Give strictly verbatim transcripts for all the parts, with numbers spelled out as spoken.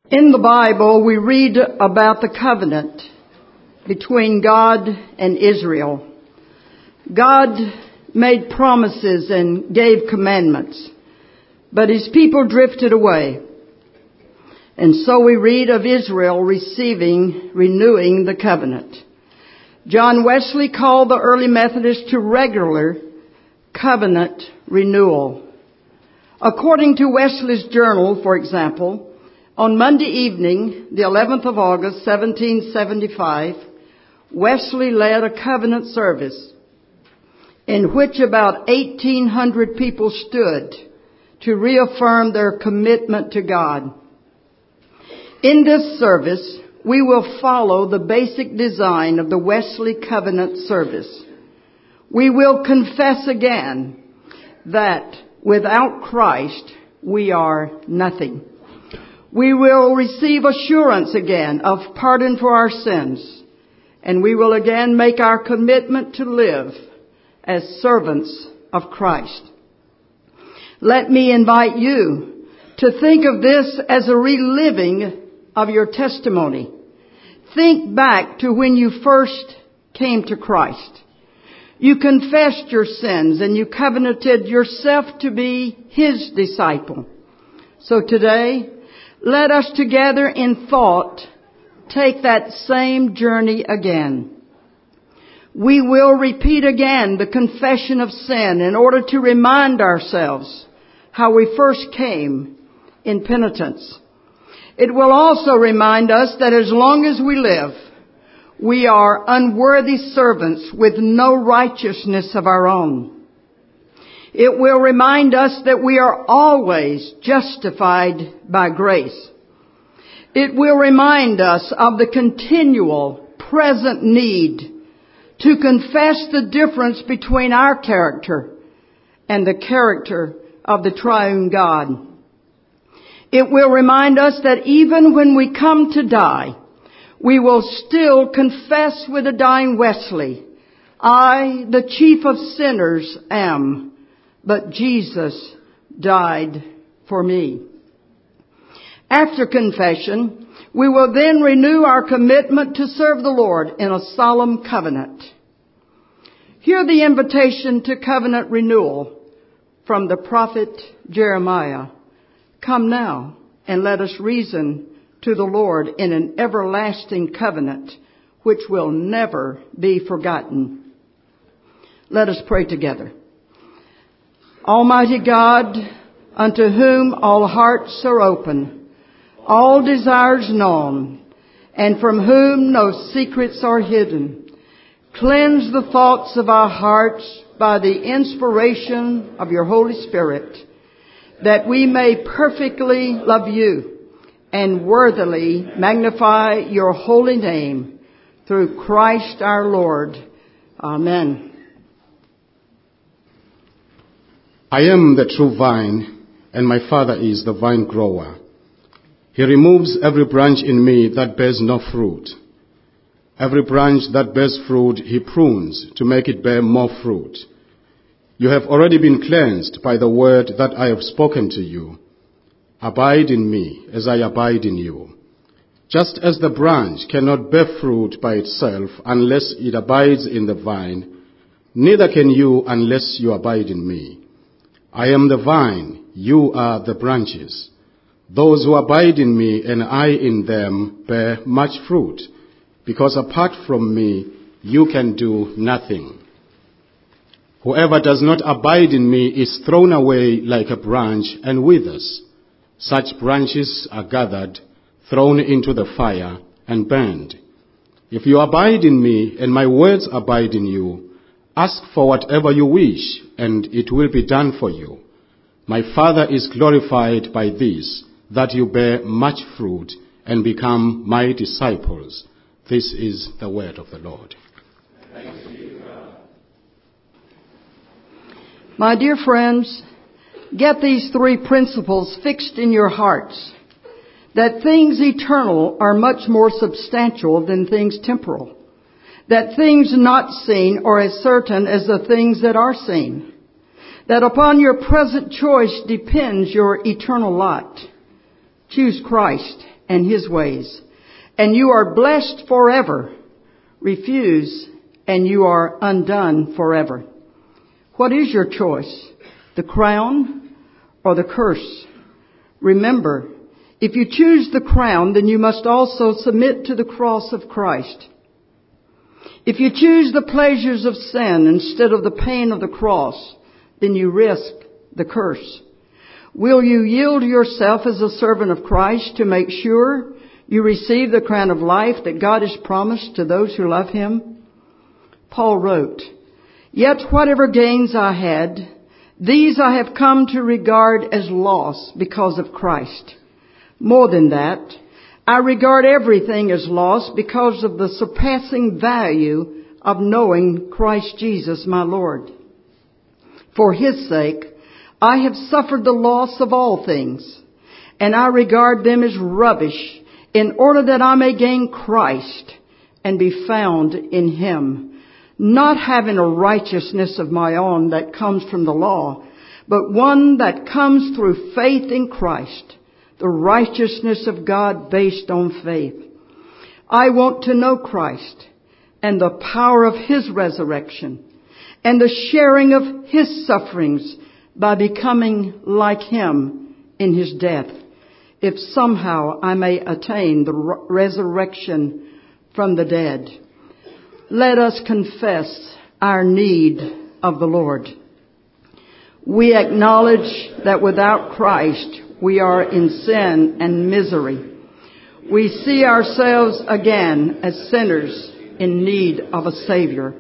In the Bible, we read about the covenant between God and Israel. God made promises and gave commandments, but his people drifted away. And so we read of Israel receiving, renewing the covenant. John Wesley called the early Methodists to regular covenant renewal. According to Wesley's journal, for example, on Monday evening, the eleventh of August, seventeen seventy-five, Wesley led a covenant service in which about eighteen hundred people stood to reaffirm their commitment to God. In this service, we will follow the basic design of the Wesley covenant service. We will confess again that without Christ, we are nothing. We will receive assurance again of pardon for our sins, and we will again make our commitment to live as servants of Christ. Let me invite you to think of this as a reliving of your testimony. Think back to when you first came to Christ. You confessed your sins and you covenanted yourself to be His disciple. So today, let us together in thought take that same journey again. We will repeat again the confession of sin in order to remind ourselves how we first came in penitence. It will also remind us that as long as we live, we are unworthy servants with no righteousness of our own. It will remind us that we are always justified by grace. It will remind us of the continual present need to confess the difference between our character and the character of the triune God. It will remind us that even when we come to die, we will still confess with the dying Wesley, I, the chief of sinners, am, but Jesus died for me. After confession, we will then renew our commitment to serve the Lord in a solemn covenant. Hear the invitation to covenant renewal from the prophet Jeremiah. Come now and let us reason to the Lord in an everlasting covenant which will never be forgotten. Let us pray together. Almighty God, unto whom all hearts are open, all desires known, and from whom no secrets are hidden, cleanse the thoughts of our hearts by the inspiration of your Holy Spirit, that we may perfectly love you and worthily magnify your holy name through Christ our Lord. Amen. I am the true vine, and my Father is the vine grower. He removes every branch in me that bears no fruit. Every branch that bears fruit, he prunes to make it bear more fruit. You have already been cleansed by the word that I have spoken to you. Abide in me as I abide in you. Just as the branch cannot bear fruit by itself unless it abides in the vine, neither can you unless you abide in me. I am the vine, you are the branches. Those who abide in me and I in them bear much fruit, because apart from me you can do nothing. Whoever does not abide in me is thrown away like a branch and withers. Such branches are gathered, thrown into the fire, and burned. If you abide in me and my words abide in you, ask for whatever you wish, and it will be done for you. My Father is glorified by this, that you bear much fruit and become my disciples. This is the word of the Lord. Thanks be to God. My dear friends, get these three principles fixed in your hearts, that things eternal are much more substantial than things temporal, that things not seen are as certain as the things that are seen, that upon your present choice depends your eternal lot. Choose Christ and his ways, and you are blessed forever. Refuse, and you are undone forever. What is your choice? The crown or the curse? Remember, if you choose the crown, then you must also submit to the cross of Christ. If you choose the pleasures of sin instead of the pain of the cross, then you risk the curse. Will you yield yourself as a servant of Christ to make sure you receive the crown of life that God has promised to those who love him? Paul wrote, "Yet whatever gains I had, these I have come to regard as loss because of Christ. More than that, I regard everything as loss because of the surpassing value of knowing Christ Jesus my Lord. For his sake, I have suffered the loss of all things, and I regard them as rubbish, in order that I may gain Christ and be found in him, not having a righteousness of my own that comes from the law, but one that comes through faith in Christ, the righteousness of God based on faith. I want to know Christ and the power of his resurrection and the sharing of his sufferings by becoming like him in his death, if somehow I may attain the resurrection from the dead." Let us confess our need of the Lord. We acknowledge that without Christ we are in sin and misery. We see ourselves again as sinners in need of a Savior.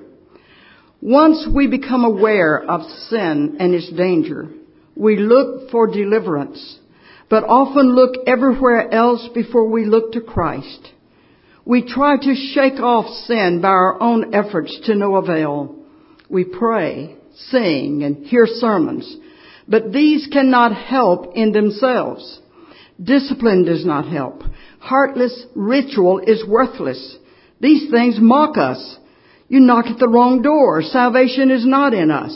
Once we become aware of sin and its danger, we look for deliverance, but often look everywhere else before we look to Christ. We try to shake off sin by our own efforts to no avail. We pray, sing, and hear sermons, but these cannot help in themselves. Discipline does not help. Heartless ritual is worthless. These things mock us. You knock at the wrong door. Salvation is not in us.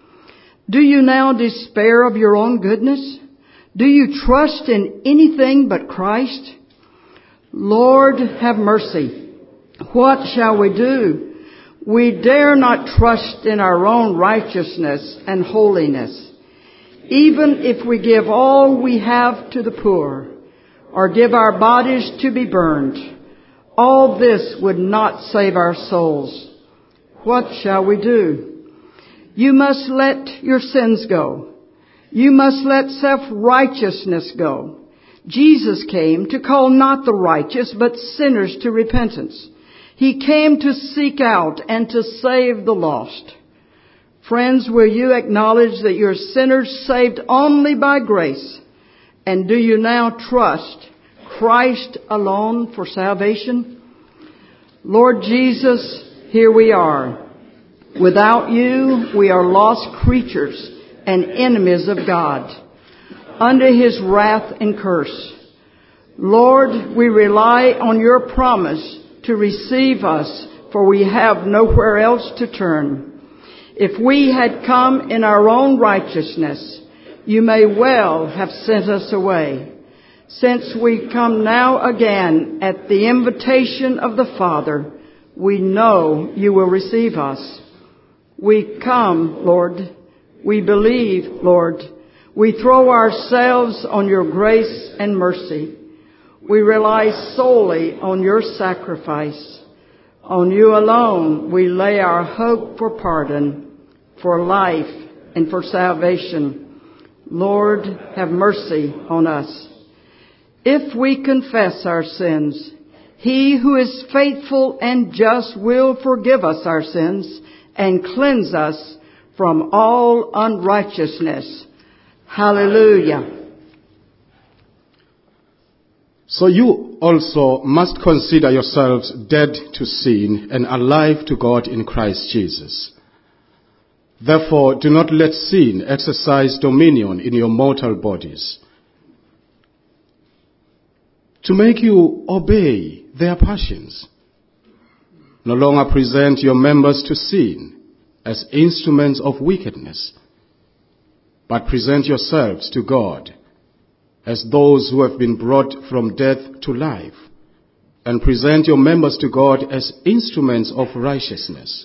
Do you now despair of your own goodness? Do you trust in anything but Christ? Lord, have mercy. What shall we do? We dare not trust in our own righteousness and holiness. Even if we give all we have to the poor, or give our bodies to be burned, all this would not save our souls. What shall we do? You must let your sins go. You must let self-righteousness go. Jesus came to call not the righteous, but sinners to repentance. He came to seek out and to save the lost. Friends, will you acknowledge that you're sinners saved only by grace? And do you now trust Christ alone for salvation? Lord Jesus, here we are. Without you, we are lost creatures and enemies of God, under his wrath and curse. Lord, we rely on your promise to receive us, for we have nowhere else to turn. If we had come in our own righteousness, you may well have sent us away. Since we come now again at the invitation of the Father, we know you will receive us. We come, Lord. We believe, Lord. We throw ourselves on your grace and mercy. We rely solely on your sacrifice. On you alone we lay our hope for pardon, for life, and for salvation. Lord, have mercy on us. If we confess our sins, he who is faithful and just will forgive us our sins and cleanse us from all unrighteousness. Hallelujah. So you also must consider yourselves dead to sin and alive to God in Christ Jesus. Therefore, do not let sin exercise dominion in your mortal bodies, to make you obey their passions. No longer present your members to sin as instruments of wickedness, but present yourselves to God as those who have been brought from death to life, and present your members to God as instruments of righteousness.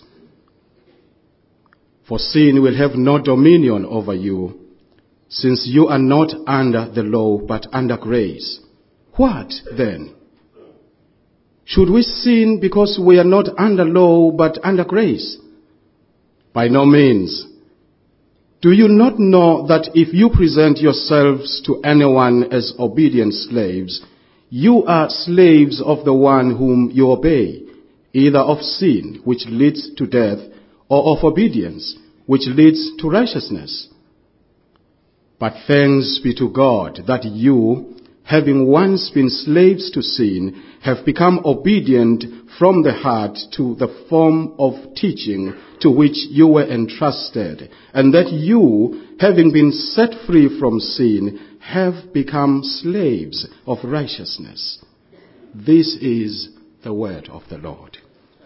For sin will have no dominion over you, since you are not under the law but under grace. What then? Should we sin because we are not under law but under grace? By no means. Do you not know that if you present yourselves to anyone as obedient slaves, you are slaves of the one whom you obey, either of sin, which leads to death, or of obedience, which leads to righteousness? But thanks be to God that you, having once been slaves to sin, have become obedient from the heart to the form of teaching to which you were entrusted, and that you, having been set free from sin, have become slaves of righteousness. This is the word of the Lord.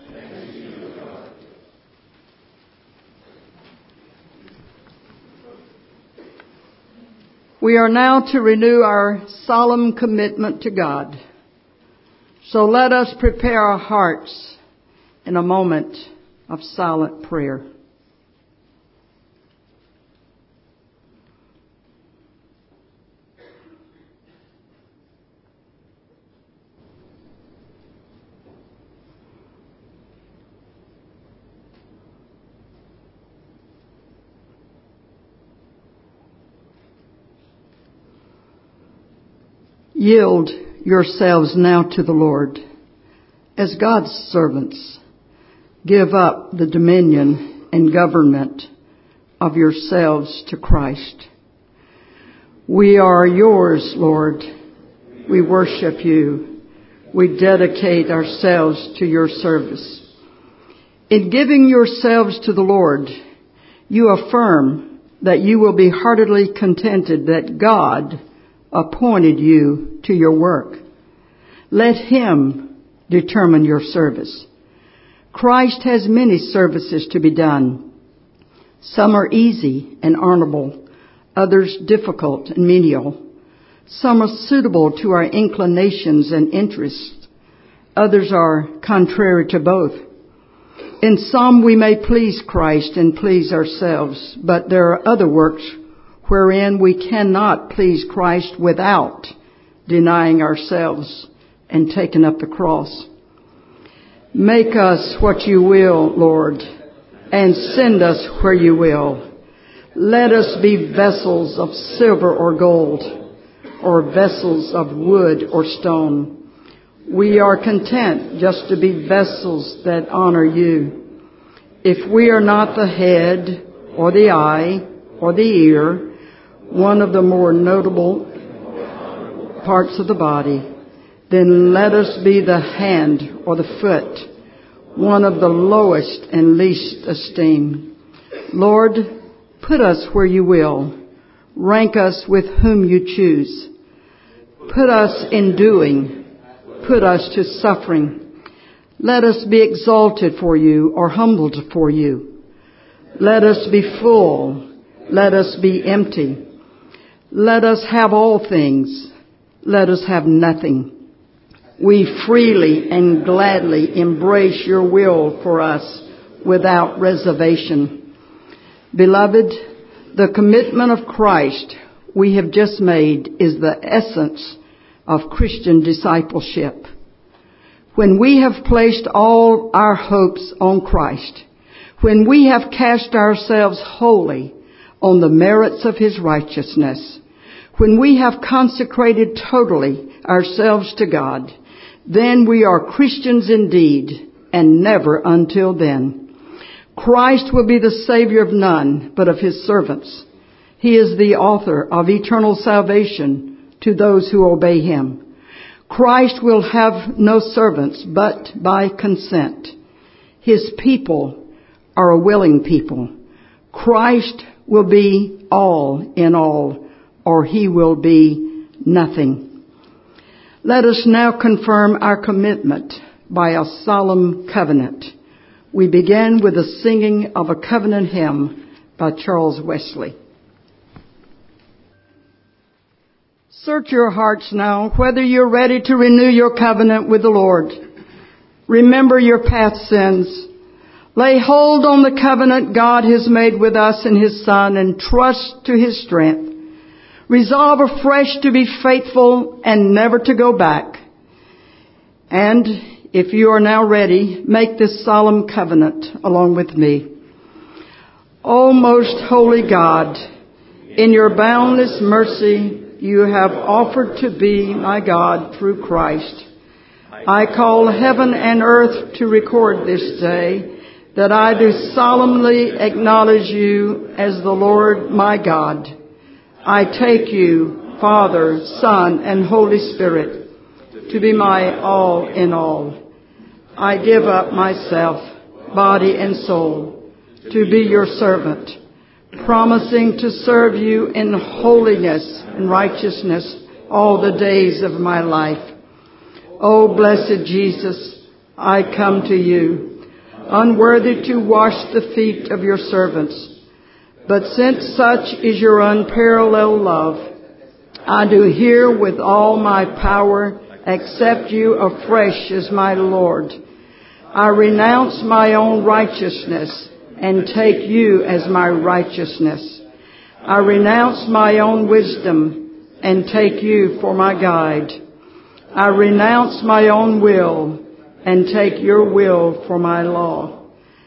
We are now to renew our solemn commitment to God. So let us prepare our hearts in a moment of silent prayer. Yield yourselves now to the Lord. As God's servants, give up the dominion and government of yourselves to Christ. We are yours, Lord. We worship you. We dedicate ourselves to your service. In giving yourselves to the Lord, you affirm that you will be heartily contented that God appointed you to your work. Let him determine your service. Christ has many services to be done. Some are easy and honorable, others difficult and menial. Some are suitable to our inclinations and interests, others are contrary to both. In some we may please Christ and please ourselves, but there are other works wherein we cannot please Christ without denying ourselves and taking up the cross. Make us what you will, Lord, and send us where you will. Let us be vessels of silver or gold, or vessels of wood or stone. We are content just to be vessels that honor you. If we are not the head or the eye or the ear, one of the more notable parts of the body, then let us be the hand or the foot, one of the lowest and least esteemed. Lord, put us where you will. Rank us with whom you choose. Put us in doing. Put us to suffering. Let us be exalted for you or humbled for you. Let us be full. Let us be empty. Let us have all things. Let us have nothing. We freely and gladly embrace your will for us without reservation. Beloved, the commitment of Christ we have just made is the essence of Christian discipleship. When we have placed all our hopes on Christ, when we have cast ourselves wholly on the merits of his righteousness, when we have consecrated totally ourselves to God, then we are Christians indeed, and never until then. Christ will be the Savior of none but of his servants. He is the author of eternal salvation to those who obey him. Christ will have no servants but by consent. His people are a willing people. Christ will be all in all, or he will be nothing. Let us now confirm our commitment by a solemn covenant. We begin with the singing of a covenant hymn by Charles Wesley. Search your hearts now, whether you're ready to renew your covenant with the Lord. Remember your past sins. Lay hold on the covenant God has made with us in His Son and trust to His strength. Resolve afresh to be faithful and never to go back. And if you are now ready, make this solemn covenant along with me. O most holy God, in your boundless mercy, you have offered to be my God through Christ. I call heaven and earth to record this day that I do solemnly acknowledge you as the Lord my God. I take you, Father, Son, and Holy Spirit, to be my all in all. I give up myself, body and soul, to be your servant, promising to serve you in holiness and righteousness all the days of my life. O blessed Jesus, I come to you, unworthy to wash the feet of your servants. But since such is your unparalleled love, I do here with all my power accept you afresh as my Lord. I renounce my own righteousness and take you as my righteousness. I renounce my own wisdom and take you for my guide. I renounce my own will and take your will for my law.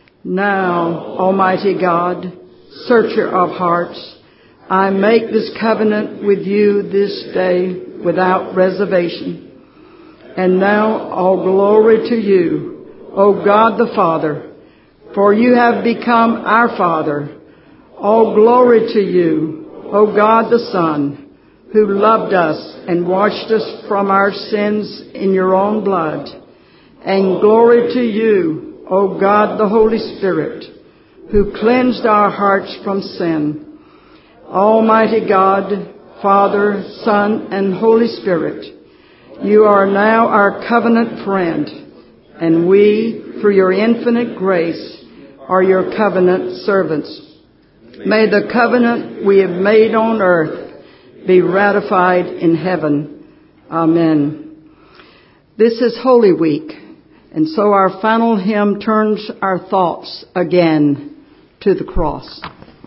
Now, Almighty God, searcher of hearts, I make this covenant with you this day without reservation. And now all glory to you, O God the Father, for you have become our Father. All glory to you, O God the Son, who loved us and washed us from our sins in your own blood. And glory to you, O God the Holy Spirit, who cleansed our hearts from sin. Almighty God, Father, Son, and Holy Spirit, you are now our covenant friend, and we, through your infinite grace, are your covenant servants. May the covenant we have made on earth be ratified in heaven. Amen. This is Holy Week, and so our final hymn turns our thoughts again to the cross.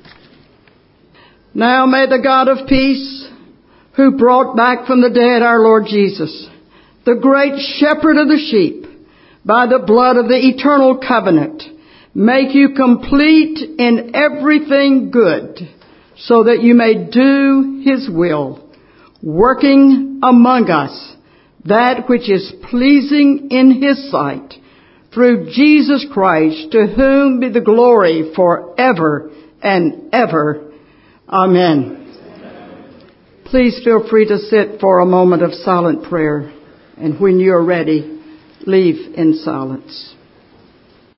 Now may the God of peace, who brought back from the dead our Lord Jesus, the great shepherd of the sheep, by the blood of the eternal covenant, make you complete in everything good, so that you may do His will, working among us that which is pleasing in His sight, through Jesus Christ, to whom be the glory forever and ever. Amen. Please feel free to sit for a moment of silent prayer, and when you are ready, leave in silence.